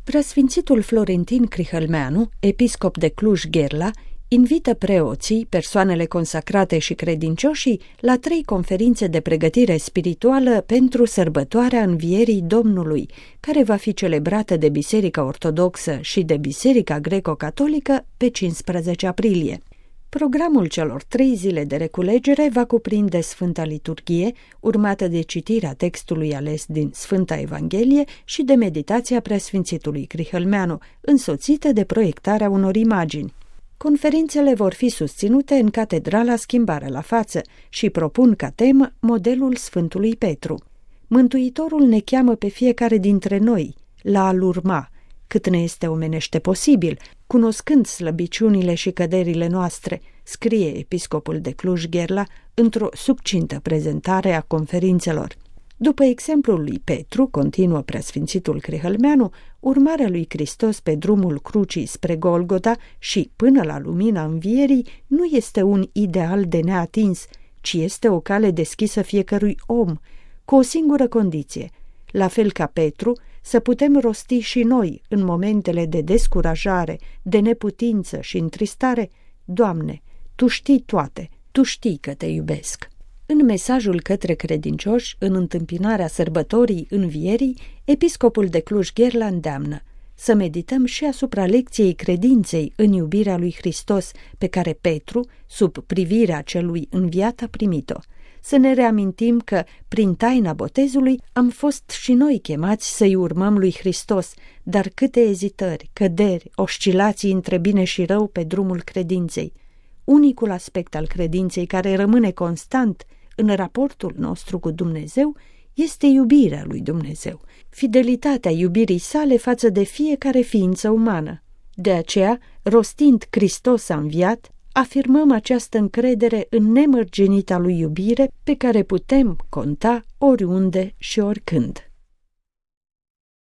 Preasfințitul Florentin Crihălmeanu, episcop de Cluj-Gherla, invită preoții, persoanele consacrate și credincioșii la 3 conferințe de pregătire spirituală pentru sărbătoarea Învierii Domnului, care va fi celebrată de Biserica Ortodoxă și de Biserica Greco-Catolică pe 15 aprilie. Programul celor 3 zile de reculegere va cuprinde Sfânta Liturghie, urmată de citirea textului ales din Sfânta Evanghelie și de meditația Preasfințitului Crihălmeanu, însoțită de proiectarea unor imagini. Conferințele vor fi susținute în Catedrala Schimbare la Față și propun ca temă modelul Sfântului Petru. Mântuitorul ne cheamă pe fiecare dintre noi la a-L urma, cât ne este omenește posibil, cunoscând slăbiciunile și căderile noastre, scrie episcopul de Cluj-Gherla într-o succintă prezentare a conferințelor. După exemplul lui Petru, continuă Preasfințitul Crihălmeanu, urmarea lui Hristos pe drumul crucii spre Golgota și până la lumina învierii nu este un ideal de neatins, ci este o cale deschisă fiecărui om, cu o singură condiție, la fel ca Petru, să putem rosti și noi, în momentele de descurajare, de neputință și întristare: Doamne, Tu știi toate, Tu știi că Te iubesc. În mesajul către credincioși, în întâmpinarea sărbătorii Învierii, episcopul de Cluj-Gherla îndeamnă să medităm și asupra lecției credinței în iubirea lui Hristos, pe care Petru, sub privirea celui înviat, a primit-o. Să ne reamintim că, prin taina botezului, am fost și noi chemați să-i urmăm lui Hristos, dar câte ezitări, căderi, oscilații între bine și rău pe drumul credinței. Unicul aspect al credinței care rămâne constant în raportul nostru cu Dumnezeu este iubirea lui Dumnezeu, fidelitatea iubirii sale față de fiecare ființă umană. De aceea, rostind Hristos a înviat, afirmăm această încredere în nemărginita lui iubire pe care putem conta oriunde și oricând.